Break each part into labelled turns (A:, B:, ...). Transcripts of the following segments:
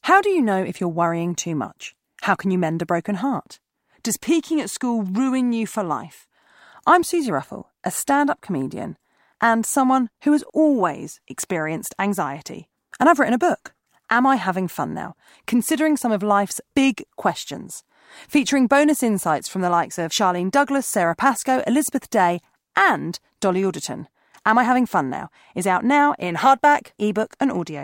A: How do you know if you're worrying too much? How can you mend a broken heart? Does peaking at school ruin you for life? I'm Susie Ruffle, a stand-up comedian and someone who has always experienced anxiety. And I've written a book, Am I Having Fun Now? Considering some of life's big questions. Featuring bonus insights from the likes of Charlene Douglas, Sarah Pascoe, Elizabeth Day and Dolly Alderton. Am I Having Fun Now? Is out now in hardback, ebook and audio.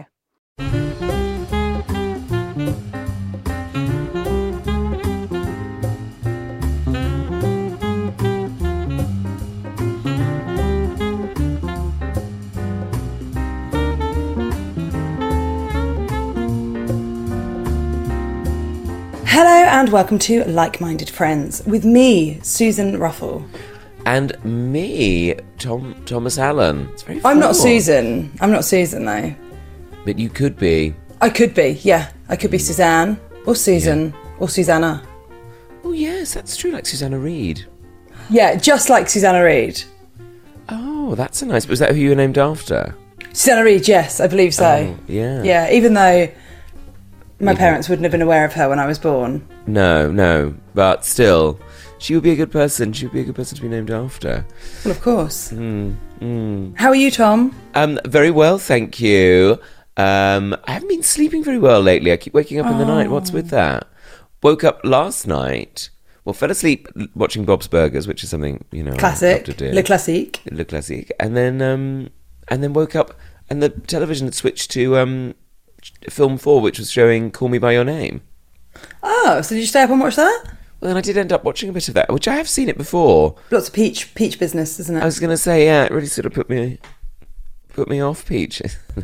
A: Hello and welcome to Like-Minded Friends with me, Susan Ruffle.
B: And me, Thomas Allen. It's very
A: I'm not Susan. I'm not Susan, though.
B: But you could be.
A: I could be, yeah. I could be Suzanne, or Susan, or Susanna.
B: Oh, yes, that's true, like Susanna Reid.
A: Yeah, just like Susanna Reid.
B: Oh, that's a nice... Was that who you were named after?
A: Susanna Reid, yes, I believe so.
B: Oh, yeah.
A: Yeah, even though my parents wouldn't have been aware of her when I was born.
B: No, but still... She would be a good person. She would be a good person to be named after.
A: Well, of course. How are you, Tom?
B: Very well, thank you. I haven't been sleeping very well lately. I keep waking up in the night. What's with that? Woke up last night. Well, fell asleep watching Bob's Burgers, which is something, you know,
A: Classic.
B: I love to do.
A: Le Classique.
B: Le Classique. And then woke up and the television had switched to Film 4, which was showing Call Me By Your Name.
A: Oh, so did you stay up and watch that?
B: Well, then I did end up watching a bit of that, which I have seen it before.
A: Lots of peach business, isn't it?
B: I was going to say, yeah, it really sort of put me off Peach.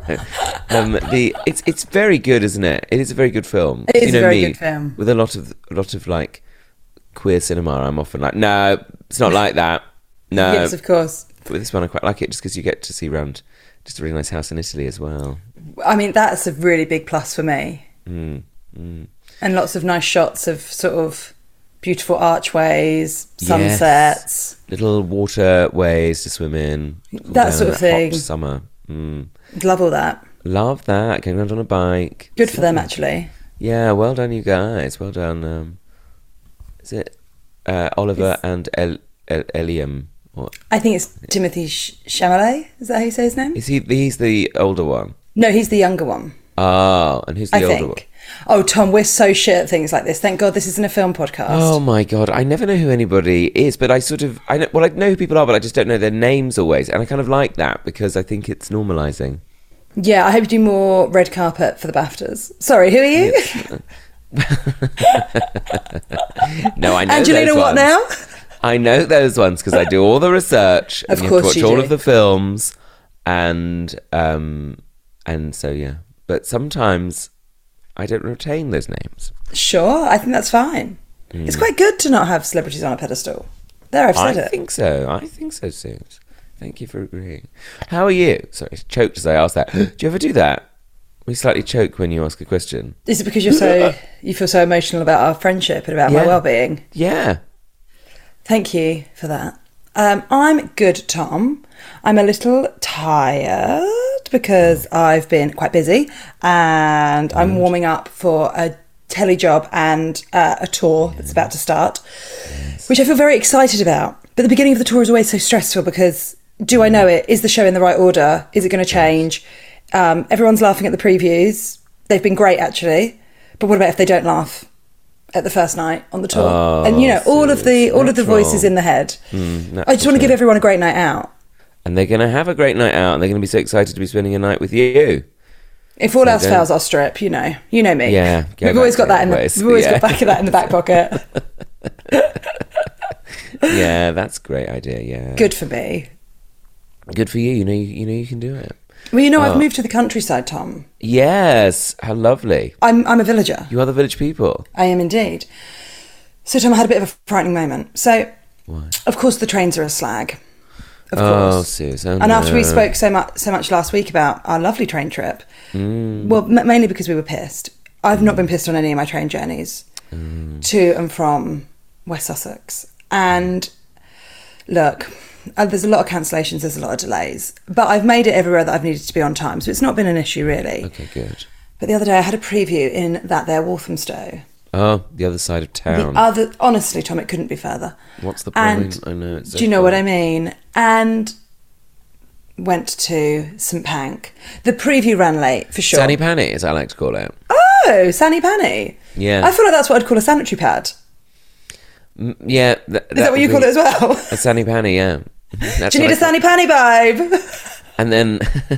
B: It's very good, isn't it? It is a very good film.
A: It is a very good film.
B: With a lot of like queer cinema, I'm often like, no, it's not like that. No.
A: Yes, of course.
B: But with this one, I quite like it just because you get to see around just a really nice house in Italy as well.
A: I mean, that's a really big plus for me. And lots of nice shots of sort of beautiful archways, sunsets.
B: Yes. Little waterways to swim in.
A: That sort of thing.
B: Hot summer.
A: Love all that.
B: Love that. Going around on a bike.
A: Good for them, actually.
B: Yeah, well done, you guys. Well done. Is it Oliver and Eliam?
A: I think it's Timothy Chalamet. Is that how you say his name?
B: He's the older one?
A: No, he's the younger one.
B: Oh, and who's the older one?
A: Oh, Tom, we're so shit at things like this. Thank God this isn't a film podcast.
B: Oh my God, I never know who anybody is, but I know who people are, but I just don't know their names always, and I kind of like that because I think it's normalising.
A: Yeah, I hope you do more red carpet for the BAFTAs. Sorry, who are you?
B: No, I know
A: Angelina
B: those
A: what
B: ones.
A: now?
B: I know those ones because I do all the research.
A: Of
B: and
A: course
B: you have to watch
A: you
B: all
A: do.
B: of the films, and so yeah. But sometimes I don't retain those names.
A: Sure, I think that's fine. It's quite good to not have celebrities on a pedestal. There, I've said it.
B: I think so, Sue. Thank you for agreeing. How are you? Sorry, I choked as I asked that. Do you ever do that? We slightly choke when you ask a question.
A: Is it because you feel so emotional about our friendship and about my well-being?
B: Yeah.
A: Thank you for that. I'm good, Tom. I'm a little tired because I've been quite busy and I'm warming up for a telly job and a tour that's about to start, which I feel very excited about. But the beginning of the tour is always so stressful because do I know it? Is the show in the right order? Is it going to change? Everyone's laughing at the previews. They've been great, actually. But what about if they don't laugh at the first night on the tour? And you know, all of the voices in the head. I just want to give everyone a great night out.
B: And they're going to have a great night out, and they're going to be so excited to be spending a night with you.
A: If all else fails, I'll strip. You know me.
B: Yeah,
A: we've always got that we've always got back of that in the back pocket.
B: Yeah, that's a great idea. Yeah,
A: good for me.
B: Good for you. You know you can do it.
A: Well, I've moved to the countryside, Tom.
B: Yes, how lovely.
A: I'm a villager.
B: You are the village people.
A: I am indeed. So, Tom, I had a bit of a frightening moment. So, of course, the trains are a slag. Of course.
B: Susan.
A: And after we spoke so much last week about our lovely train trip, well, mainly because we were pissed. I've not been pissed on any of my train journeys to and from West Sussex. And look, there's a lot of cancellations, there's a lot of delays, but I've made it everywhere that I've needed to be on time, so it's not been an issue really.
B: Okay, good.
A: But the other day I had a preview in that there Walthamstow.
B: Oh, the other side of town.
A: Honestly, Tom, it couldn't be further.
B: What's the point?
A: And
B: I know it's so
A: do you know
B: far.
A: what I mean? And went to St Pank. The preview ran late, for sure.
B: Sanny Panny, as I like to call it.
A: Oh, Sanny Panny.
B: Yeah.
A: I feel like that's what I'd call a sanitary pad.
B: Yeah.
A: Is that what you call it as well?
B: A Sanny Panny, yeah. That's
A: Do you need a Sanny Panny, babe?
B: And then...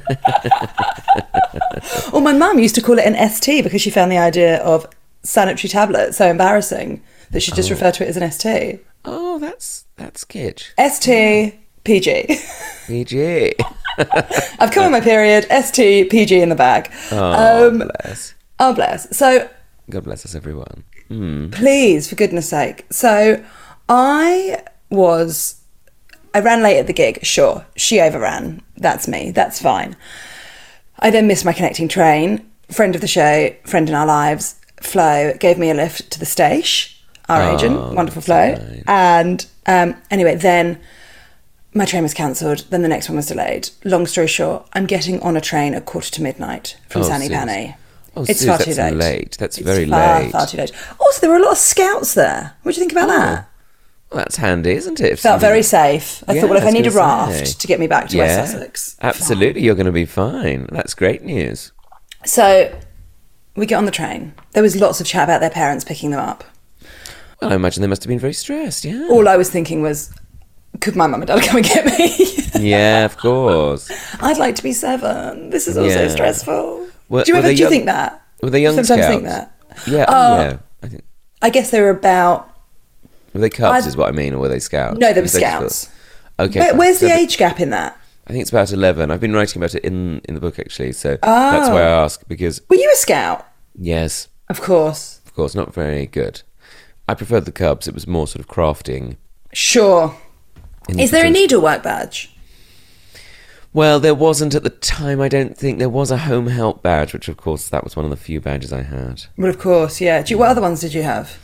A: Or my mum used to call it an ST because she found the idea of sanitary tablet so embarrassing that she just referred to it as an ST.
B: Oh, that's kitsch.
A: ST, PG.
B: PG.
A: I've come on my period, ST, PG in the bag.
B: Oh, bless.
A: Oh, bless. So,
B: God bless us, everyone.
A: please, for goodness sake. So, I ran late at the gig, sure. She overran. That's me. That's fine. I then missed my connecting train. Friend of the show, friend in our lives, Flo, gave me a lift to the station. Our agent, wonderful Flo.
B: nice.
A: And anyway, then my train was cancelled. Then the next one was delayed. Long story short, I'm getting on a train at midnight from Sanny
B: Suze.
A: Panny.
B: Oh,
A: It's
B: Suze,
A: far
B: that's
A: too late.
B: late. That's
A: It's
B: very
A: far,
B: late.
A: far too late. Also, there were a lot of scouts there. What do you think about that?
B: Well, that's handy, isn't it? If
A: Felt
B: somebody-
A: very safe. I
B: Yeah,
A: thought, well, if
B: I
A: I
B: was
A: need a
B: gonna say.
A: raft to get me back to West Sussex.
B: Absolutely, you're going to be fine. That's great news.
A: So we get on the train. There was lots of chat about their parents picking them up.
B: Well, I imagine they must have been very stressed, yeah.
A: All I was thinking was, could my mum and dad come and get me?
B: Yeah, of course.
A: I'd like to be 7. This is all so
B: Yeah.
A: stressful.
B: Were-
A: do you
B: were they young-
A: think that?
B: Were they young
A: Sometimes
B: scouts?
A: think that.
B: Yeah, yeah. I think,
A: I guess they were about...
B: were they cubs,
A: I'd-
B: is what I mean, or were they scouts?
A: No, they were
B: Was just-
A: scouts.
B: Okay.
A: Where,
B: fine.
A: where's
B: So
A: the age gap in that?
B: I think it's about 11. I've been writing about it in the book, actually, so that's why I ask, because,
A: Were you a scout?
B: yes,
A: Of course.
B: not very good. I preferred the cubs. It was more sort of crafting.
A: Sure.
B: in
A: Is there a
B: the-
A: needlework badge?
B: Well, there wasn't at the time, I don't think. There was a home help badge, which, of course, that was one of the few badges I had.
A: Well, of course, yeah. What other ones did you have?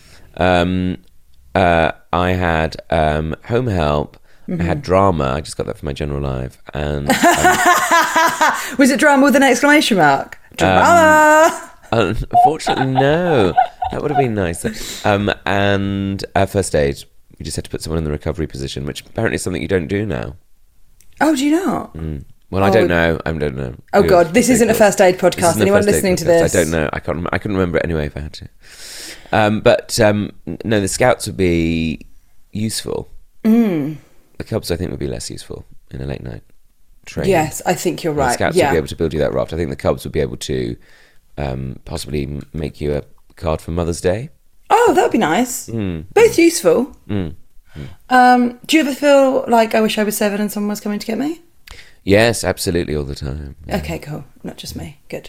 B: I had home help. I had drama. I just got that for my general life. And
A: Was it drama with an exclamation mark? Drama!
B: unfortunately, no. That would have been nice. And first aid. You just had to put someone in the recovery position, which apparently is something you don't do now.
A: Oh, do you not?
B: Well, I don't know. I don't know.
A: Oh, God, this isn't a first aid
B: This
A: podcast.
B: isn't a
A: Anyone
B: first aid
A: listening to
B: podcast.
A: this?
B: I don't know. I can't. I couldn't remember it anyway if I had to. But no, the scouts would be useful. The cubs, I think, would be less useful in a late night train.
A: Yes, I think you're
B: The
A: right.
B: scouts
A: Yeah.
B: would be able to build you that raft. I think the cubs would be able to possibly make you a card for Mother's Day.
A: Oh, that would be nice. Both useful. Do you ever feel like I wish I was 7 and someone was coming to get me?
B: Yes, absolutely, all the time.
A: Okay, cool. Not just me. Good.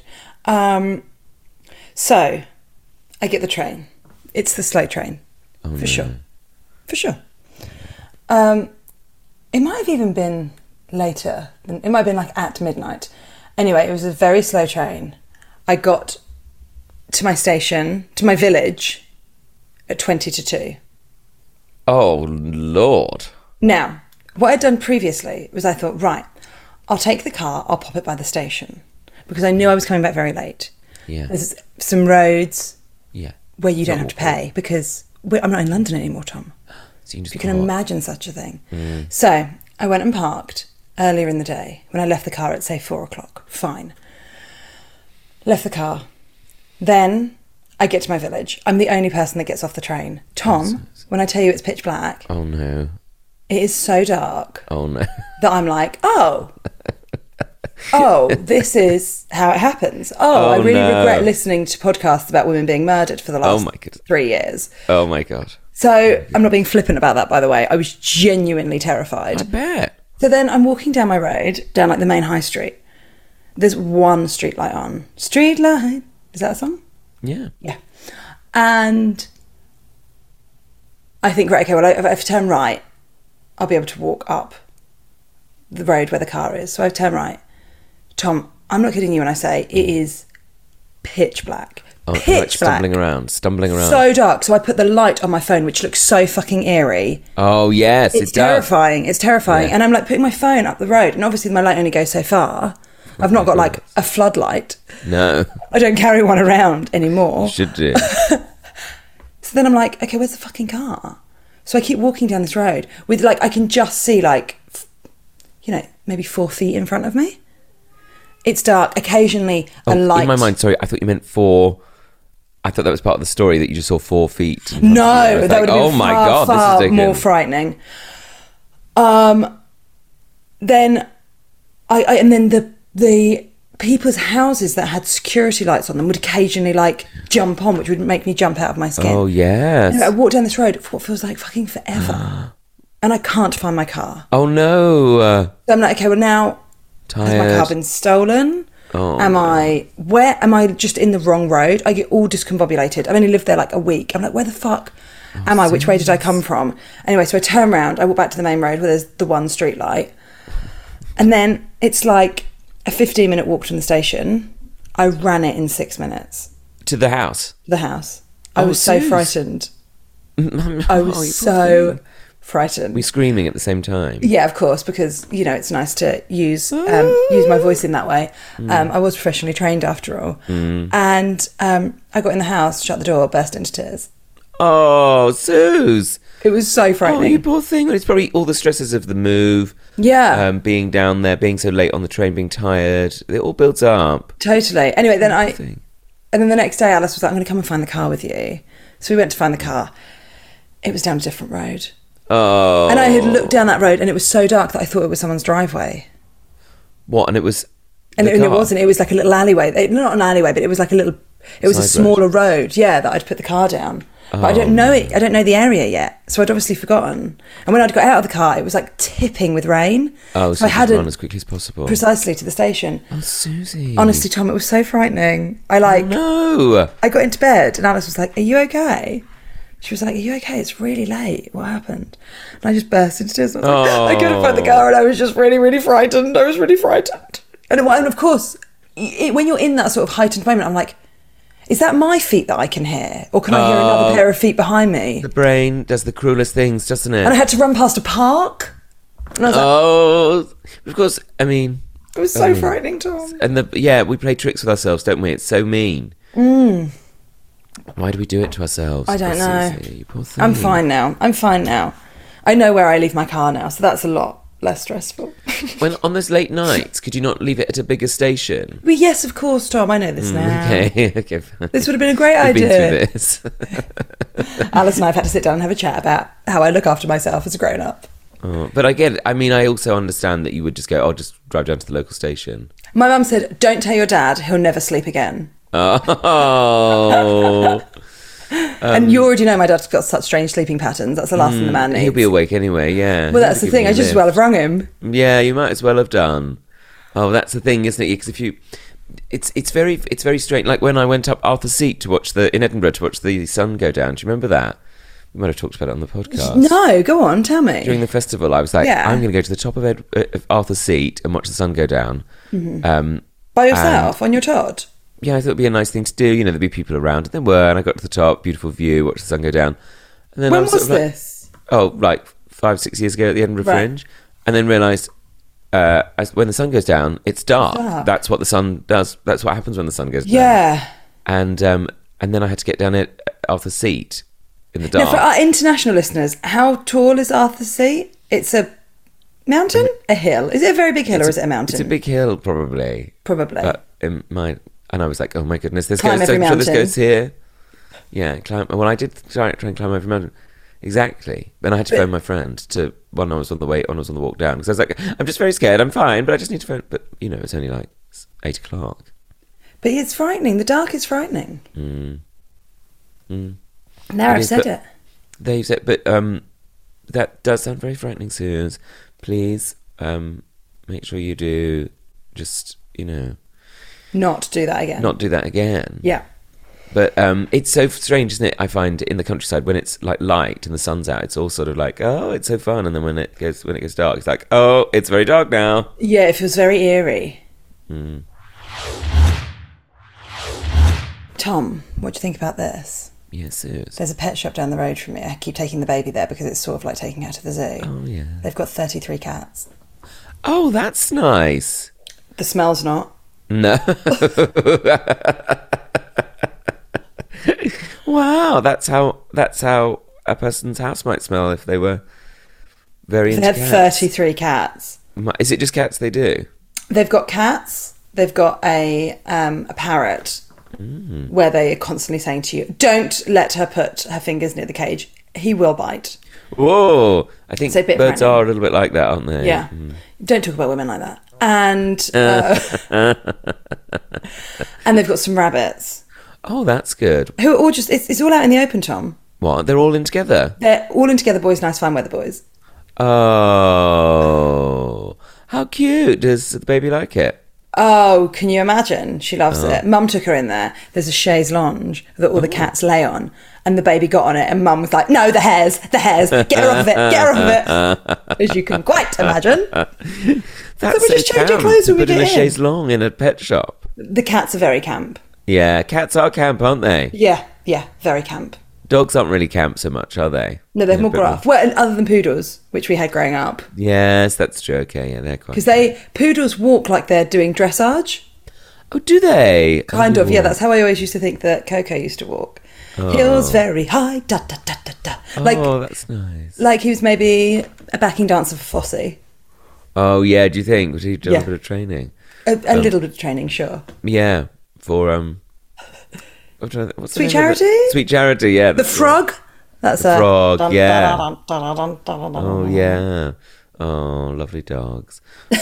A: So, I get the train. It's the slow train. For sure. For sure. It might have even been later. It might have been like at midnight. Anyway, it was a very slow train. I got to my station, to my village, at 20 to 2.
B: Oh, Lord.
A: Now, what I'd done previously was I thought, right, I'll take the car, I'll pop it by the station. Because I knew I was coming back very late.
B: Yeah.
A: There's some roads
B: Yeah.
A: where you don't have to pay because I'm not in London anymore, Tom.
B: So you can just
A: If you can
B: park.
A: imagine such a thing. So I went and parked earlier in the day when I left the car at, say, 4 o'clock. Fine. Left the car. Then I get to my village. I'm the only person that gets off the train. Tom, when I tell you it's pitch black,
B: Oh, no.
A: it is so dark
B: Oh, no.
A: that I'm like, oh, this is how it happens. I really
B: no.
A: regret listening to podcasts about women being murdered for the last
B: my goodness.
A: 3 years.
B: Oh, my God.
A: So I'm not being flippant about that, by the way. I was genuinely terrified.
B: I bet.
A: So then I'm walking down my road, down like the main high street. There's one street light on. Street light. Is that a song?
B: Yeah.
A: Yeah. And I think, right, okay, well, if I turn right, I'll be able to walk up the road where the car is. So I turn right. Tom, I'm not kidding you when I say it is pitch black.
B: Oh,
A: Pitch
B: like
A: black.
B: stumbling around.
A: So dark. So I put the light on my phone, which looks so fucking eerie.
B: Oh, yes,
A: It's
B: it does.
A: terrifying. It's terrifying.
B: Yeah.
A: And I'm like putting my phone up the road. And obviously my light only goes so far.
B: Of
A: I've not got like a floodlight.
B: No.
A: I don't carry one around anymore.
B: You should do.
A: So then I'm like, okay, where's the fucking car? So I keep walking down this road with like, I can just see like, you know, maybe 4 feet in front of me. It's dark. Occasionally a light.
B: In my mind, sorry, I thought you meant 4. I thought that was part of the story that you just saw 4 feet.
A: No, that would have been far
B: this is
A: more frightening. Then and then the people's houses that had security lights on them would occasionally like jump on, which would make me jump out of my skin.
B: Oh yes.
A: I walk down this road for what feels like fucking forever, and I can't find my car.
B: Oh no.
A: So I'm like, okay, well now,
B: Tired.
A: has my car been stolen?
B: Oh,
A: am I just in the wrong road? I get all discombobulated. I've only lived there like a week. I'm like, where the fuck am I? Which way did I come from? Anyway, so I turn around, I walk back to the main road where there's the one street light. And then it's like a 15-minute walk from the station. I ran it in 6 minutes.
B: To the house?
A: The house. I was so frightened. I was so frightened.
B: We're screaming at the same time.
A: Yeah, of course, because, you know, it's nice to use my voice in that way. I was professionally trained after all. And I got in the house, shut the door, burst into tears.
B: Oh, Suze.
A: It was so frightening.
B: Oh, you poor thing. It's probably all the stresses of the move.
A: Yeah.
B: Being down there, being so late on the train, being tired. It all builds up.
A: Totally. Anyway, then and then the next day Alice was like, I'm going to come and find the car with you. So we went to find the car. It was down a different road.
B: Oh.
A: And I had looked down that road and it was so dark that I thought it was someone's driveway.
B: What? And it was...
A: And it wasn't. It was like a little alleyway. Not an alleyway, but it was like a little... It was a smaller road, yeah, that I'd put the car down. But I don't know it. I don't know the area yet, so I'd obviously forgotten. And when I'd got out of the car, it was like tipping with rain.
B: Oh, so I had to run as quickly as possible.
A: Precisely to the station.
B: Oh, Susie.
A: Honestly, Tom, it was so frightening. I got into bed and Alice was like, "Are you okay?" She was like, "Are you okay? It's really late. What happened?" And I just burst into tears. I was like, I couldn't find the car, and I was just really, really frightened. I was really frightened. And of course, when you're in that sort of heightened moment, I'm like, is that my feet that I can hear? Or can I hear another pair of feet behind me?
B: The brain does the cruelest things, doesn't it?
A: And I had to run past a park. And I was like,
B: of course, I mean...
A: It was so frightening, Tom.
B: And we play tricks with ourselves, don't we? It's so mean. Why do we do it to ourselves?
A: I don't know.
B: Susie, you poor thing.
A: I'm fine now. I know where I leave my car now, so that's a lot less stressful.
B: When on those late nights, could you not leave it at a bigger station?
A: Well, yes, of course, Tom. I know this now.
B: Okay.
A: This would have been a great
B: We've
A: idea.
B: been through this.
A: Alice and I have had to sit down and have a chat about how I look after myself as a grown-up.
B: But I get it. I mean, I also understand that you would just go, I'll just drive down to the local station.
A: My mum said, don't tell your dad, he'll never sleep again.
B: Oh.
A: And you already know my dad's got such strange sleeping patterns. That's the last thing the man needs.
B: He'll be awake anyway, yeah.
A: Well, that's the thing. I just as well have rung him.
B: Yeah, you might as well have done. Oh, that's the thing, isn't it? Because if you... It's very strange. Like when I went up Arthur's Seat in Edinburgh to watch the sun go down. Do you remember that? We might have talked about it on the podcast.
A: No, go on, tell me.
B: During the festival, I was like, I'm going to go to the top of Arthur's Seat and watch the sun go down.
A: By yourself, on your Todd?
B: Yeah, I thought it'd be a nice thing to do. You know, there'd be people around. And there were. And I got to the top, beautiful view, watched the sun go down. And then
A: when was this?
B: Like 5-6 years ago at the Edinburgh Fringe. And then realised when the sun goes down, it's dark. That's what the sun does. That's what happens when the sun goes down.
A: Yeah.
B: And then I had to get down at Arthur's Seat in the dark.
A: Now, for our international listeners, how tall is Arthur's Seat? It's a mountain? A hill? Is it a very big hill or is it a mountain?
B: It's a big hill, probably.
A: Probably.
B: But and I was like, oh my goodness, this
A: climb
B: goes.
A: every mountain.
B: This goes here. Yeah, climb. Well, I did try and climb every mountain. Exactly. Then I had to phone my friend when I was on the walk down, because I was like, I'm just very scared. I'm fine, but I just need to phone. But you know, it's only like 8 o'clock.
A: But it's frightening. The dark is frightening. Now I've said it.
B: They've said, but that does sound very frightening, Suze. Please make sure you do. Just
A: not do that again.
B: Not do that again.
A: Yeah.
B: But it's so strange, isn't it? I find in the countryside when it's like light and the sun's out, it's all sort of like, oh, it's so fun. And then when it goes dark, it's like, oh, it's very dark now.
A: Yeah, it feels very eerie. Tom, what do you think about this?
B: Yes, it is.
A: There's a pet shop down the road from me. I keep taking the baby there because it's sort of like taking her to the zoo.
B: Oh, yeah.
A: They've got 33 cats.
B: Oh, that's nice.
A: The smell's not.
B: No. Wow, that's how a person's house might smell if they were very
A: They
B: into
A: had
B: cats.
A: 33 cats.
B: Is it just cats they do?
A: They've got cats. They've got a parrot where they are constantly saying to you, don't let her put her fingers near the cage. He will bite.
B: Whoa! I think
A: So a bit
B: birds
A: random.
B: are a little bit like that, aren't they?
A: Yeah. Don't talk about women like that. And and they've got some rabbits
B: Oh, that's good.
A: who are all just, it's all out in the open, Tom.
B: What? They're all in together?
A: They're all in together, boys, nice, fine weather boys.
B: Oh, how cute. Does the baby like it?
A: Oh, can you imagine? She loves it. Mum took her in there. There's a chaise lounge that all the cats lay on. And the baby got on it. And Mum was like, no, the hairs. Get her off of it. Get her off of it. As you can quite imagine.
B: That's
A: we're just changing
B: camp.
A: clothes when we
B: Put in
A: get
B: a
A: in.
B: chaise longue in a pet shop.
A: The cats are very camp.
B: Yeah, cats are camp, aren't they?
A: Yeah, very camp.
B: Dogs aren't really camp so much, are they?
A: No, they're more
B: a bit
A: gruff. Well, and other than poodles, which we had growing up.
B: Yes, that's true. Okay, yeah, they're quite.
A: Because poodles walk like they're doing dressage.
B: Oh, do they?
A: Kind of, yeah.
B: Oh.
A: That's how I always used to think that Coco used to walk. Hills very high, da da da da da.
B: Oh, that's nice.
A: Like he was maybe a backing dancer for Fosse.
B: Oh, yeah. Do you think? Would he do
A: Yeah.
B: a bit of training?
A: A little bit of training, sure.
B: Yeah, for what's the
A: Sweet
B: name of it?
A: Charity?
B: Sweet Charity, yeah.
A: The frog. That's
B: The
A: a
B: frog,
A: dun,
B: yeah.
A: dun, dun, dun, dun, dun, dun,
B: Oh
A: dun.
B: yeah. Oh, lovely dogs.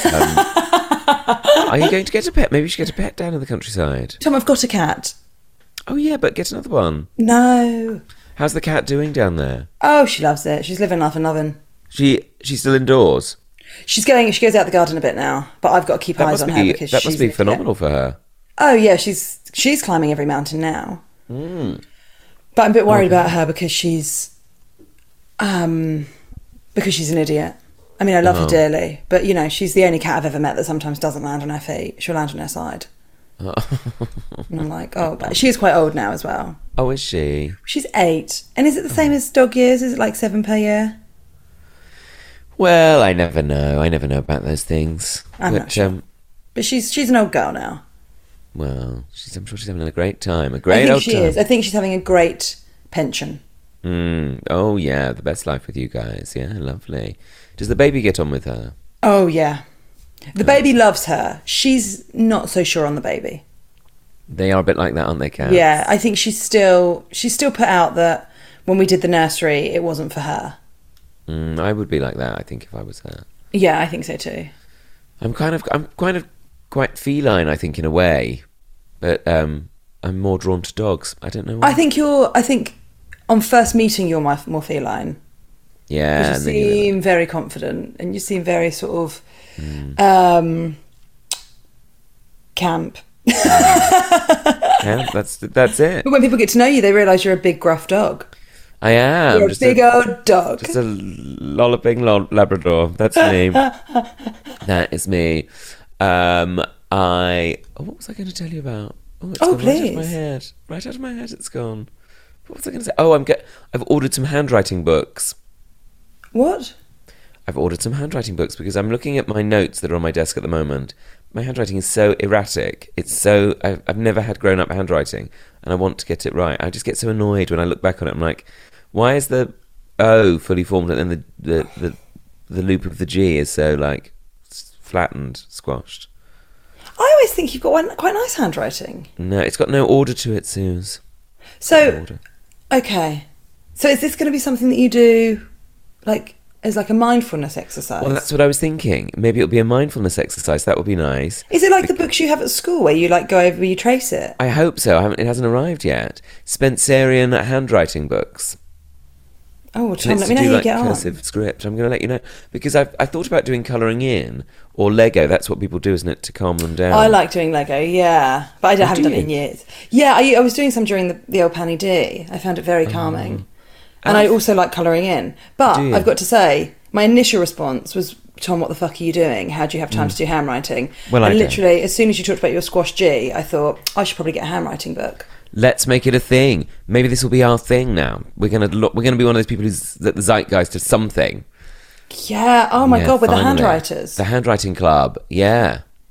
B: Are you going to get a pet? Maybe you should get a pet down in the countryside.
A: Tom, I've got a cat.
B: Oh yeah, but get another one.
A: No.
B: How's the cat doing down there?
A: Oh, she loves it. She's living life and loving.
B: She's still indoors.
A: She goes out the garden a bit now, but I've got to keep
B: That
A: eyes
B: must
A: on her
B: be
A: because
B: that must
A: she's
B: be phenomenal for her.
A: Oh yeah, she's climbing every mountain now. But I'm a bit worried about her because she's an idiot. I mean, I love her dearly, but you know, she's the only cat I've ever met that sometimes doesn't land on her feet. She'll land on her side. And I'm like, oh, but she is quite old now as well.
B: Oh, is she?
A: She's 8. And is it the same as dog years? Is it like 7 per year?
B: Well, I never know. I never know about those things.
A: I'm not sure. But she's an old girl now.
B: Well, I'm sure she's having a great time. A
A: I
B: great
A: think
B: old
A: she
B: time.
A: is. I think she's having a great pension.
B: Oh yeah, the best life with you guys. Yeah, lovely. Does the baby get on with her?
A: Oh yeah. The baby loves her. She's not so sure on the baby.
B: They are a bit like that, aren't they, Kat?
A: Yeah, I think she's still put out that when we did the nursery, it wasn't for her.
B: I would be like that, I think, if I was her.
A: Yeah, I think so too.
B: I'm kind of quite feline, I think, in a way, but I'm more drawn to dogs. I don't know why.
A: I think on first meeting you're more feline.
B: Yeah,
A: You
B: and then
A: seem very confident and you seem very sort of camp.
B: yeah, that's it.
A: But when people get to know you, they realise you're a big gruff dog.
B: I am.
A: You're a
B: just
A: big old dog.
B: Just a lolloping Labrador. That's me. That is me. What was I going to tell you about? It's
A: Oh,
B: gone right out of my
A: please.
B: head. Right out of my head, it's gone. What was I going to say? Oh, I've ordered some handwriting books.
A: What?
B: I've ordered some handwriting books because I'm looking at my notes that are on my desk at the moment. My handwriting is so erratic. I've never had grown-up handwriting, and I want to get it right. I just get so annoyed when I look back on it. I'm like, why is the O fully formed and then the loop of the G is so like flattened, squashed?
A: I always think you've got quite nice handwriting.
B: No, it's got no order to it, Suze.
A: So,
B: Order.
A: okay. So is this going to be something that you do, like, as like a mindfulness exercise?
B: Well, that's what I was thinking. Maybe it'll be a mindfulness exercise. That would be nice.
A: Is it like the books you have at school where you like go over, where you trace it?
B: I hope so. It hasn't arrived yet. Spencerian handwriting books.
A: Oh,
B: And
A: Tom,
B: it's
A: let
B: to
A: me know
B: do
A: how you
B: like
A: get on.
B: cursive script. I'm going to let you know because I thought about doing colouring in or Lego. That's what people do, isn't it, to calm them down?
A: I like doing Lego, yeah, but I haven't
B: do
A: done it in
B: you?
A: years. Yeah, I was doing some during the old Panny D. I found it very calming, and I also like colouring in. But
B: Do you?
A: I've got to say, my initial response was, "Tom, what the fuck are you doing? How do you have time to do handwriting?"
B: Well,
A: and
B: I don't.
A: literally, as soon as you talked about your squash G, I thought I should probably get a handwriting book.
B: Let's make it a thing. Maybe this will be our thing now. We're gonna be one of those people who's the zeitgeist of something.
A: Yeah. Oh my
B: Yeah,
A: god, with
B: finally.
A: the handwriters.
B: The handwriting club. Yeah.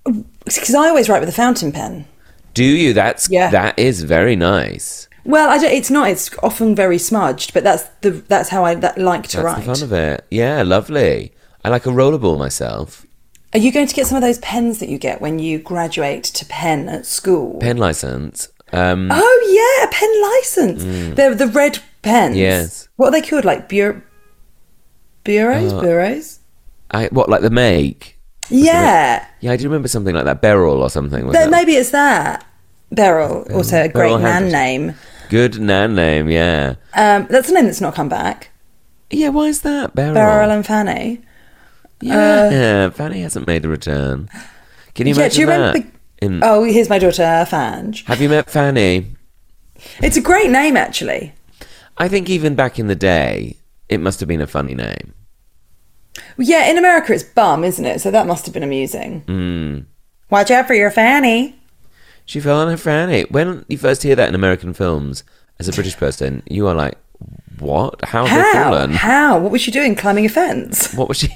A: Because I always write with a fountain pen.
B: Do you? That is very nice.
A: Well, it's not. It's often very smudged, but that's how I like to write.
B: That's the fun of it. Yeah, lovely. I like a rollerball myself.
A: Are you going to get some of those pens that you get when you graduate to pen at school?
B: Pen license.
A: Oh yeah, a pen license. They're the red pens.
B: Yes.
A: What are they called? Like bureaus? Bureaus?
B: Like the make?
A: Yeah.
B: Yeah, I do remember something like that. Beryl or something.
A: Maybe it's that. Beryl. Also a great Nan name.
B: Good Nan name, yeah.
A: That's a name that's not come back.
B: Yeah, why is that?
A: Beryl and Fanny.
B: Yeah, Fanny hasn't made a return. Can you imagine that?
A: Oh, here's my daughter, Fange.
B: Have you met Fanny?
A: It's a great name, actually.
B: I think even back in the day, it must have been a funny name.
A: Yeah, in America it's Bum, isn't it? So that must have been amusing. Watch out for your Fanny.
B: She fell on her Fanny. When you first hear that in American films, as a British person, you are like, what? How have they fallen?
A: How? What was she doing? Climbing a fence?
B: What was she...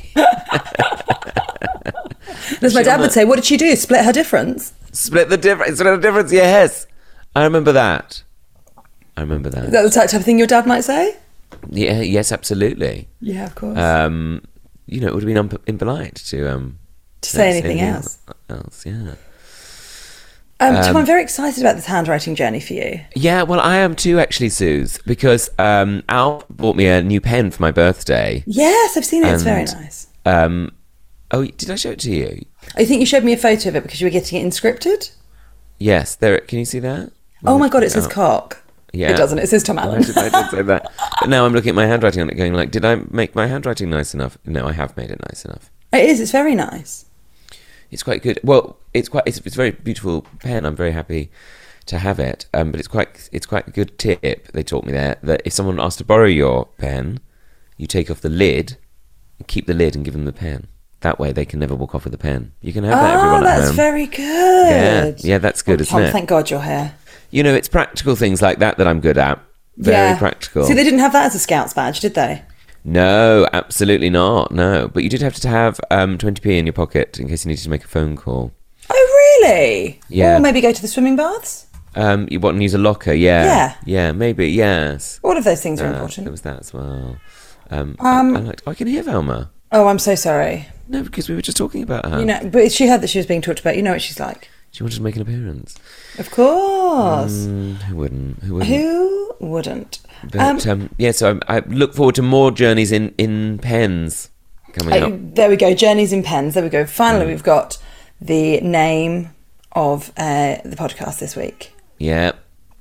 A: As my dad would say, what did she do? Split her difference?
B: Split the difference, yes. I remember that.
A: Is that the type of thing your dad might say?
B: Yeah, yes, absolutely.
A: Yeah, of course.
B: It would have been impolite to
A: say anything else.
B: Yeah.
A: Tom, I'm very excited about this handwriting journey for you.
B: Yeah, well, I am too, actually, Suze, because Al bought me a new pen for my birthday.
A: Yes, I've seen it. It's very nice.
B: Did I show it to you?
A: I think you showed me a photo of it because you were getting it inscripted.
B: Yes, there. Can you see that?
A: Oh my God, it says cock.
B: Yeah.
A: It doesn't. It says Tom Allen.
B: I did say that. But now I'm looking at my handwriting on it going like, did I make my handwriting nice enough? No, I have made it nice enough.
A: It is. It's very nice.
B: It's quite good. Well, it's a very beautiful pen. I'm very happy to have it. But it's quite a good tip. They taught me there that if someone asks to borrow your pen, you take off the lid, keep the lid, and give them the pen. That way, they can never walk off with the pen. You can have that. Everyone at home.
A: Oh, that's very good.
B: Yeah, that's good, isn't it?
A: Thank God you're here.
B: It's practical things like that I'm good at. Very practical.
A: See, they didn't have that as a Scouts badge, did they?
B: No, absolutely not. No, but you did have to have 20p in your pocket in case you needed to make a phone call.
A: Oh, really?
B: Yeah.
A: Or maybe go to the swimming baths?
B: You want to use a locker? Yeah. Yeah, maybe. Yes.
A: All of those things are important.
B: There was that as well. I can hear Velma.
A: Oh, I'm so sorry.
B: No, because we were just talking about her.
A: But she heard that she was being talked about. You know what she's like.
B: She wanted to make an appearance.
A: Of course.
B: Who wouldn't?
A: Who wouldn't?
B: But, so I look forward to more journeys in pens coming up.
A: There we go. Journeys in pens. There we go. Finally, we've got the name of the podcast this week.
B: Yeah.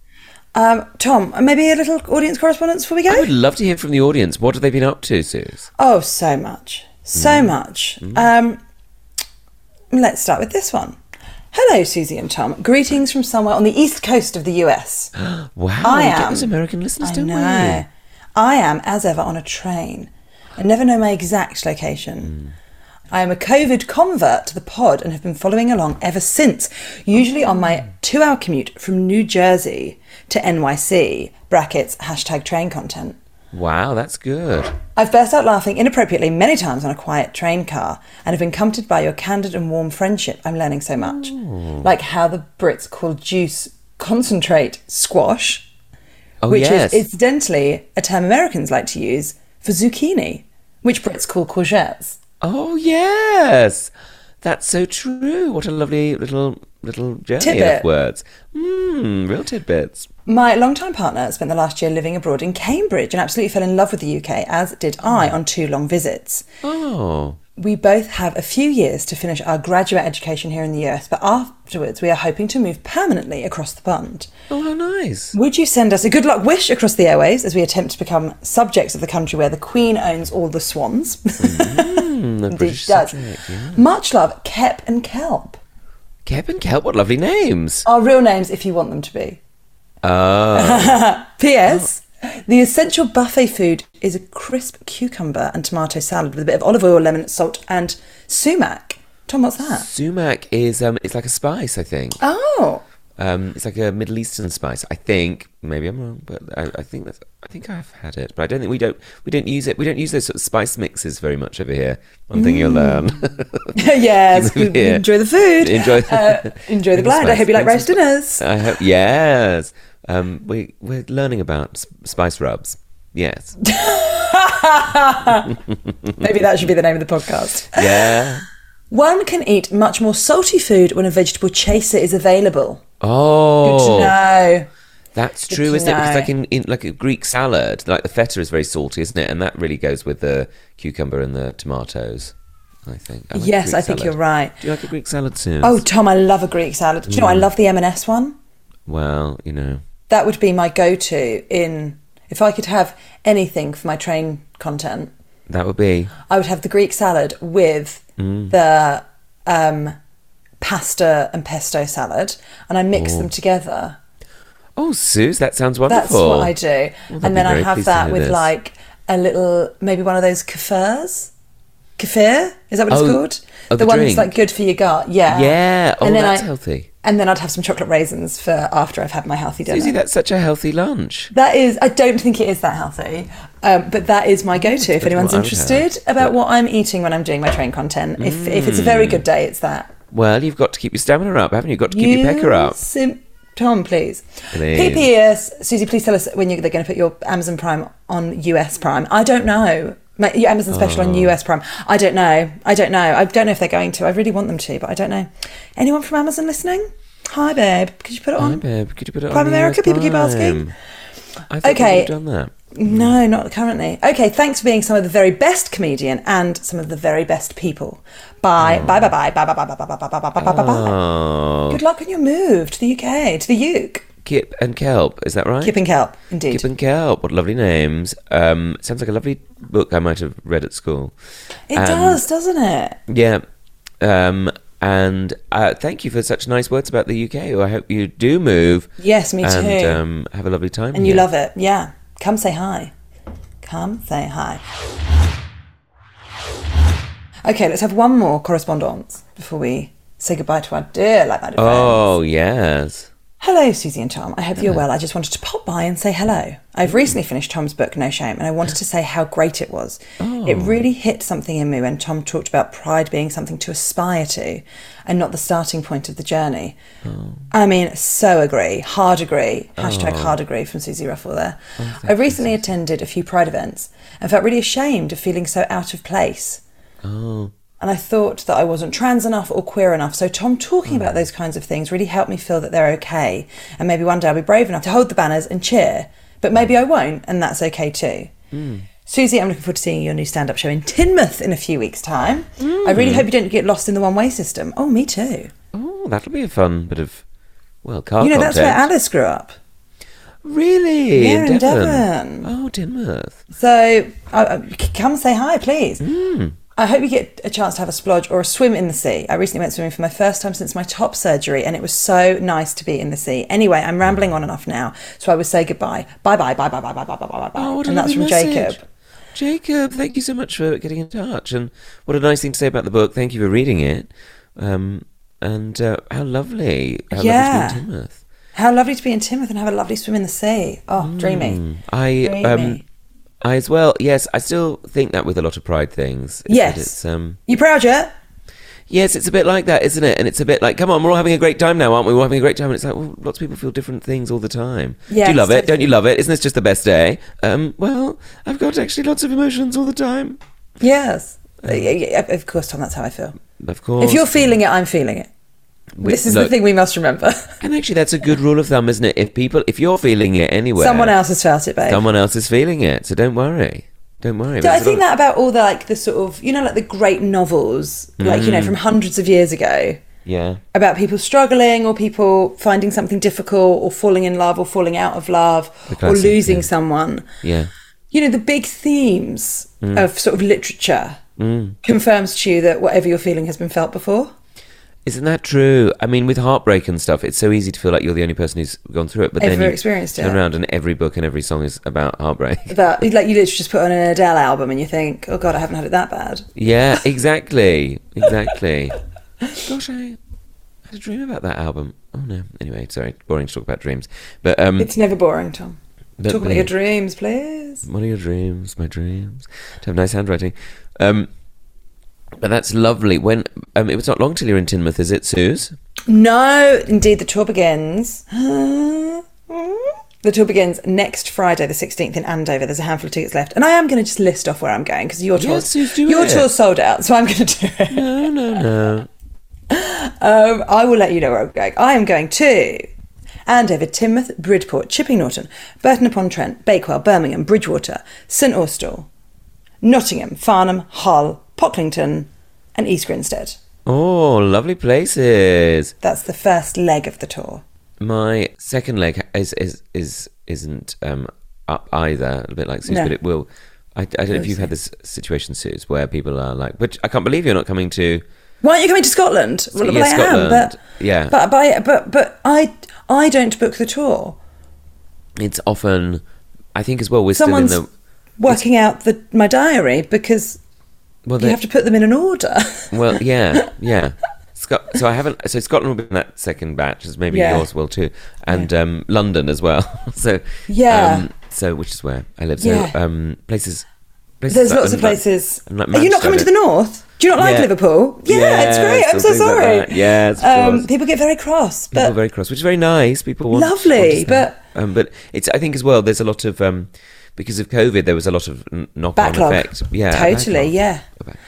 A: Tom, maybe a little audience correspondence before we go?
B: I would love to hear from the audience. What have they been up to, Suze?
A: Oh, so much. So much. Let's start with this one. Hello, Susie and Tom. Greetings from somewhere on the east coast of the US.
B: Wow, we get those American listeners, don't we?
A: I am, as ever, on a train. I never know my exact location. I am a COVID convert to the pod and have been following along ever since, usually on my 2-hour commute from New Jersey to NYC, brackets, #train content.
B: Wow, that's good.
A: I've burst out laughing inappropriately many times on a quiet train car and have been comforted by your candid and warm friendship. I'm learning so much. Like how the Brits call juice concentrate squash, which is incidentally a term Americans like to use for zucchini, which Brits call courgettes.
B: Oh, yes. That's so true. What a lovely little journey
A: Tidbit.
B: of words. Real tidbits.
A: My longtime partner spent the last year living abroad in Cambridge and absolutely fell in love with the UK, as did I on 2 long visits.
B: Oh.
A: We both have a few years to finish our graduate education here in the US, but afterwards we are hoping to move permanently across the pond.
B: Oh, how nice.
A: Would you send us a good luck wish across the airways as we attempt to become subjects of the country where the Queen owns all the swans?
B: The British subject, yeah.
A: Much love, Kep and Kelp.
B: Kep and Kelp, what lovely names.
A: Our real names if you want them to be.
B: Oh.
A: P.S. The essential buffet food is a crisp cucumber and tomato salad with a bit of olive oil, lemon, salt and sumac. Tom, what's that?
B: Sumac is it's like a spice, I think.
A: Oh.
B: It's like a Middle Eastern spice. I think. Maybe I'm wrong, but I think I've had it, but I don't think we don't use it. We don't use those sort of spice mixes very much over here. One thing you'll learn.
A: Yes, enjoy the food. Enjoy the blend. I hope you like roast dinners.
B: I hope. Yes. We're learning about spice rubs. Yes.
A: Maybe that should be the name of the podcast.
B: Yeah.
A: One can eat much more salty food when a vegetable chaser is available.
B: Oh.
A: Good to know.
B: That's true, isn't it? Because like in like a Greek salad, like the feta is very salty, isn't it? And that really goes with the cucumber and the tomatoes, I think.
A: Yes, I think you're right.
B: Do you like a Greek salad, Suze?
A: Oh, Tom, I love a Greek salad. Do you know, I love the M&S one.
B: Well, you know.
A: That would be my go-to if I could have anything for my train content.
B: That would be?
A: I would have the Greek salad with the pasta and pesto salad, and I mix them together.
B: Oh, Suze, that sounds wonderful.
A: That's what I do. Well, and then I have that with like a little, maybe one of those kefirs. Kefir? Is that what it's called? The one that's like good for your gut. Yeah.
B: Yeah. Oh, that's healthy.
A: And then I'd have some chocolate raisins for after I've had my healthy dinner.
B: Susie, that's such a healthy lunch.
A: That is, I don't think it is that healthy, but that is my go-to if anyone's interested about what I'm eating when I'm doing my train content. If it's a very good day, it's that.
B: Well, you've got to keep your stamina up, haven't you? You've got to keep your pecker up.
A: Tom, please. PPS, Susie, please tell us when they're going to put your Amazon Prime on US Prime. I don't know. Your Amazon special on US Prime. I don't know. I don't know if they're going to. I really want them to, but I don't know. Anyone from Amazon listening? Hi, babe. Could you put it on?
B: Hi, babe. Could you put it
A: Prime
B: on
A: America? People keep asking.
B: I thought you've done that.
A: No, not currently. Okay, thanks for being some of the very best comedian and some of the very best people. Bye. Bye. Good luck on your move to the UK, to the UK.
B: Kip and Kelp, is that right?
A: Kip and Kelp, indeed.
B: Kip and Kelp, what lovely names. Sounds like a lovely book I might have read at school.
A: It does, doesn't it?
B: Yeah. And thank you for such nice words about the UK. I hope you do move.
A: Yes, me too.
B: And have a lovely time.
A: And you love it, yeah. Come say hi. Come say hi. Okay, let's have one more correspondence before we say goodbye to our dear like-minded friends.
B: Oh, yes.
A: Hello, Susie and Tom. I hope you're well. I just wanted to pop by and say hello. I've recently finished Tom's book, No Shame, and I wanted to say how great it was. Oh. It really hit something in me when Tom talked about pride being something to aspire to and not the starting point of the journey. Oh. I mean, so agree. Hard agree. Hashtag hard agree from Susie Ruffle there. Oh, I recently attended a few pride events and felt really ashamed of feeling so out of place.
B: Oh.
A: And I thought that I wasn't trans enough or queer enough. So Tom talking about those kinds of things really helped me feel that they're okay. And maybe one day I'll be brave enough to hold the banners and cheer. But maybe I won't, and that's okay too. Susie, I'm looking forward to seeing your new stand-up show in Teignmouth in a few weeks' time. I really hope you don't get lost in the one-way system. Oh, me too.
B: Oh, that'll be a fun bit of, car content.
A: That's where Alice grew up.
B: Really?
A: Yeah, in Devon.
B: Oh, Teignmouth.
A: So come say hi, please. I hope you get a chance to have a splodge or a swim in the sea. I recently went swimming for my first time since my top surgery, and it was so nice to be in the sea. Anyway, I'm rambling on enough now, so I will say goodbye. Bye.
B: Oh, what a
A: and that's from
B: message.
A: Jacob.
B: Jacob, thank you so much for getting in touch, and what a nice thing to say about the book. Thank you for reading it. And how lovely. How lovely to be in Teignmouth.
A: How lovely to be in Teignmouth and have a lovely swim in the sea. Oh, dreamy.
B: I as well, yes, I still think that with a lot of pride things.
A: Yes. You proud yet?
B: Yes, it's a bit like that, isn't it? And it's a bit like, come on, we're all having a great time now, aren't we? We're all having a great time. And it's like, well, lots of people feel different things all the time.
A: Yes,
B: do you love it? Don't you love it? Isn't this just the best day? Well, I've got actually lots of emotions all the time.
A: Yes. Of course, Tom, that's how I feel.
B: Of course.
A: If you're feeling it, I'm feeling it. This is the thing we must remember.
B: And actually, that's a good rule of thumb, isn't it? If you're feeling it anywhere,
A: someone else has felt it, babe.
B: Someone else is feeling it, so don't worry. Don't worry.
A: So I think that about all the sort of, like the great novels, from hundreds of years ago.
B: Yeah.
A: About people struggling or people finding something difficult or falling in love or falling out of love or losing someone.
B: Yeah.
A: The big themes of sort of literature confirms to you that whatever you're feeling has been felt before.
B: Isn't that true? I mean, with heartbreak and stuff, it's so easy to feel like you're the only person who's gone through it. But then you
A: experienced it.
B: Turn around and every book and every song is about heartbreak.
A: That, you literally just put on an Adele album and you think, oh God, I haven't had it that bad.
B: Yeah, exactly. Gosh, I had a dream about that album. Oh no. Anyway, sorry, boring to talk about dreams. But
A: It's never boring, Tom.
B: but
A: Talk about your dreams, please.
B: what are your dreams? My dreams. To have nice handwriting. But that's lovely. When it was not long till you're in Teignmouth, is it, Suze?
A: No, indeed, the tour begins. The tour begins next Friday, the 16th in Andover. There's a handful of tickets left. And I am going to just list off where I'm going because your tour's sold out, so I'm going to do it.
B: No.
A: I will let you know where I'm going. I am going to Andover, Teignmouth, Bridport, Chipping Norton, Burton-upon-Trent, Bakewell, Birmingham, Bridgewater, St Austell, Nottingham, Farnham, Hull, Pocklington and East Grinstead.
B: Oh, lovely places.
A: That's the first leg of the tour.
B: My second leg isn't up either, a bit like Suze,
A: No.
B: but it will. I don't know if you've had this situation, Suze, where people are like, "But I can't believe you're not coming to."
A: Why aren't you coming to Scotland? Well,
B: Yeah,
A: I
B: Scotland.
A: am, but
B: Yeah.
A: but I don't book the tour.
B: It's often, I think, as well. We're
A: Someone's
B: still in
A: working out my diary because
B: well,
A: you have to put them in an order.
B: Well, yeah. So I haven't. So Scotland will be in that second batch, as maybe
A: Yeah.
B: yours will too, and London as well. So
A: Yeah.
B: So which is where I live. So
A: Yeah.
B: places.
A: There's
B: like-
A: lots of
B: and like-
A: places.
B: and like
A: Are you not coming to
B: Manchester,
A: the north? Do you not like
B: Yeah.
A: Liverpool? Yeah, it's great. I'm
B: or
A: so
B: things like
A: sorry.
B: that. Yes, of course.
A: People get very cross,
B: People are
A: but
B: very cross, which is very nice. People want
A: Lovely,
B: want to but it's. I think as well. There's a lot of because of COVID. There was a lot of knock-on
A: backlog.
B: effect. Yeah,
A: Totally.
B: backlog.
A: Yeah.
B: A backlog.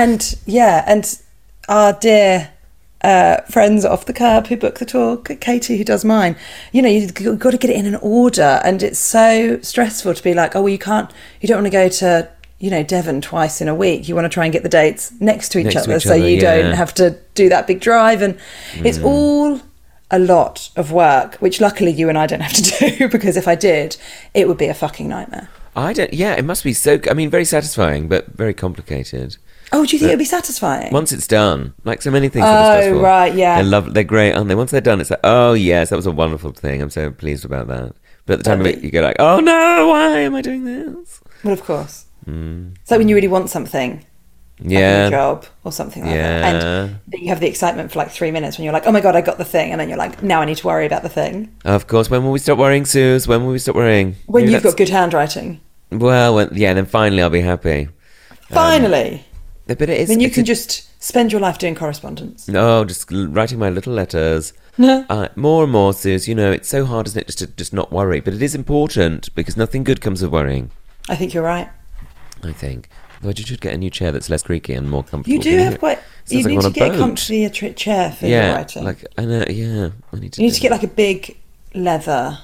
A: And our dear friends off the curb who book the tour, Katie, who does mine, you've got to get it in an order, and it's so stressful to be like, oh, well, you don't want to go to, Devon twice in a week. You want to try and get the dates next to each other so you don't have to do that big drive. And it's all a lot of work, which luckily you and I don't have to do, because if I did, it would be a fucking nightmare.
B: It must be so. I mean, very satisfying, but very complicated.
A: Oh, do you think it'd be satisfying?
B: Once it's done, like so many things that are stressful.
A: Oh, right, yeah.
B: They're great, aren't they? Once they're done, it's like, oh yes, that was a wonderful thing. I'm so pleased about that. But at the time of it, you go like, oh no, why am I doing this?
A: Well, of course. It's like when you really want something, like a
B: Yeah.
A: new job or something like
B: Yeah.
A: that, and you have the excitement for like 3 minutes when you're like, oh my god, I got the thing, and then you're like, now I need to worry about the thing.
B: Of course. When will we stop worrying, Suze? When will we stop worrying?
A: When
B: Maybe
A: you've
B: that's-
A: got good handwriting,
B: Well, then finally I'll be happy.
A: finally,
B: But it is.
A: then you
B: it's
A: can
B: a-
A: just spend your life doing correspondence.
B: No, just writing my little letters.
A: No.
B: More and more, Suze. It's so hard, isn't it, just to just not worry? But it is important because nothing good comes of worrying.
A: I think you're right.
B: I think. Otherwise, you should get a new chair that's less creaky and more comfortable.
A: You do have quite.
B: Sounds
A: You
B: like
A: need
B: I'm
A: to
B: on a
A: get a
B: boat.
A: comfy chair for your writing.
B: like I know. Yeah, I need to.
A: You need
B: do
A: to get
B: that.
A: like a big leather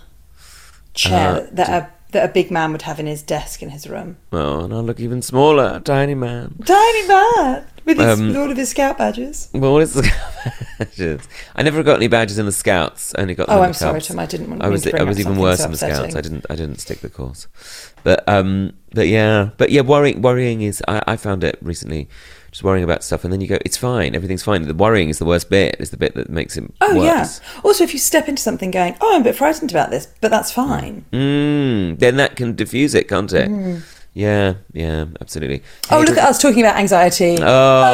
A: chair that a big man would have in his desk in his room.
B: Oh, and I'll look even smaller, tiny man.
A: Tiny man with all of his scout badges.
B: Well, what is the badges? I never got any badges in the Scouts. I only got. them
A: Oh,
B: in
A: I'm
B: the
A: sorry,
B: Cubs.
A: Tom. I didn't want.
B: I was
A: to bring up
B: even
A: something
B: worse
A: so
B: in the Scouts.
A: upsetting.
B: I didn't stick the course. But yeah. Worrying is. I found it recently. Just worrying about stuff, and then you go, it's fine, everything's fine. The worrying is the worst bit. Is the bit that makes it
A: Oh
B: worse.
A: yeah. Also, if you step into something going, oh, I'm a bit frightened about this, but that's fine.
B: Then that can diffuse it, can't it? Yeah, absolutely.
A: Oh, look at us talking about anxiety again.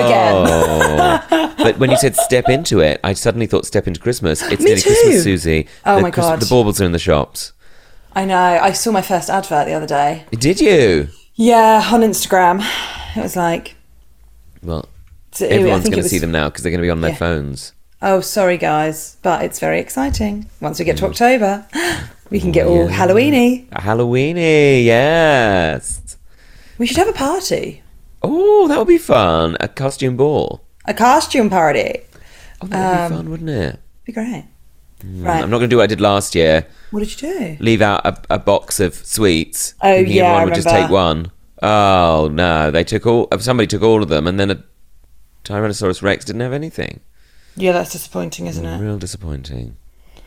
B: Oh, but when you said step into it, I suddenly thought step into Christmas. It's
A: Me
B: nearly
A: too.
B: Christmas, Susie.
A: Oh my God.
B: The baubles are in the shops.
A: I know. I saw my first advert the other day.
B: Did you?
A: Yeah, on Instagram. It was like,
B: Well,
A: I
B: everyone's
A: think
B: going
A: it
B: to see
A: was-
B: them now because they're going to be on their
A: Yeah.
B: phones.
A: oh, sorry guys, but it's very exciting. Once we get to October, we can get all Halloweeny.
B: A Halloweeny, yes.
A: We should have a party,
B: Oh, that would be fun. A costume ball.
A: a costume party.
B: Oh, that would be fun, wouldn't it?
A: Be great. Right.
B: I'm not going to do what I did last year.
A: What did you do?
B: Leave out a box of sweets.
A: Oh,
B: thinking
A: yeah, I
B: everyone would just
A: remember.
B: take one. Oh no, somebody took all of them, and then a Tyrannosaurus Rex didn't have anything.
A: Yeah, that's disappointing, isn't it?
B: Real disappointing.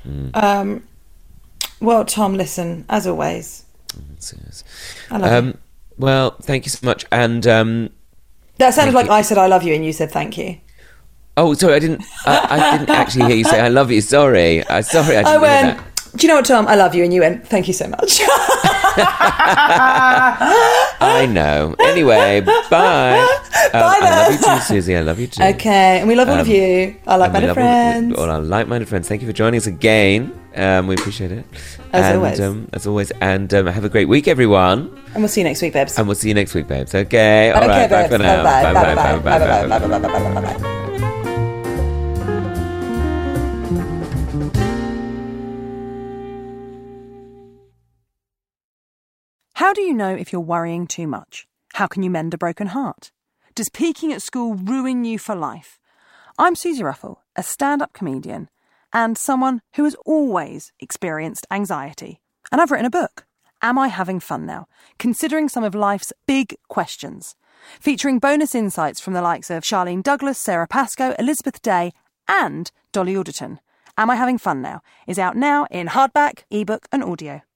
A: Well, Tom, listen, as always,
B: Serious.
A: I love you.
B: Well, thank you so much. And
A: That sounded
B: thank
A: like
B: you.
A: I said I love you and you said thank you.
B: oh, sorry, I didn't actually hear you say I love you. Sorry, I didn't
A: I
B: hear
A: went,
B: that.
A: do you know what, Tom? I love you. And you went, thank you so much.
B: I know. Anyway, bye. I love you too, Susie. I love you too.
A: Okay, and we love all of you. Our like-minded friends.
B: All our like-minded friends. Thank you for joining us again. We appreciate it.
A: As always.
B: As always. And have a great week, everyone.
A: And we'll see you next week, babes.
B: Okay. All right. Bye for now.
A: Bye.
B: Bye.
C: How do you know if you're worrying too much? How can you mend a broken heart? Does peaking at school ruin you for life? I'm Susie Ruffle, a stand-up comedian and someone who has always experienced anxiety. And I've written a book, Am I Having Fun Now? Considering some of life's big questions. Featuring bonus insights from the likes of Charlene Douglas, Sarah Pascoe, Elizabeth Day and Dolly Alderton. Am I Having Fun Now? Is out now in hardback, ebook and audio.